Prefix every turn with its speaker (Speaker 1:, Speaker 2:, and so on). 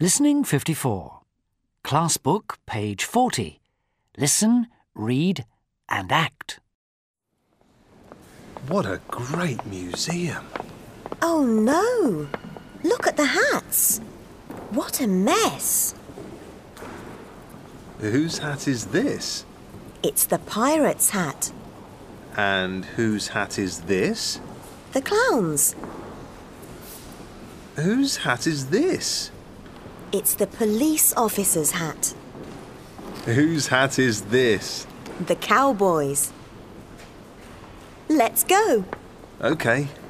Speaker 1: Listening 54. Class book, page 40. Listen, read and act.
Speaker 2: What a great museum.
Speaker 3: Oh no! Look at the hats. What a mess.
Speaker 2: Whose hat is this?
Speaker 3: It's the pirate's hat.
Speaker 2: And whose hat is this?
Speaker 3: The clown's.
Speaker 2: Whose hat is this?
Speaker 3: It's the police officer's hat.
Speaker 2: Whose hat is this?
Speaker 3: The cowboy's. Let's go.
Speaker 2: OK.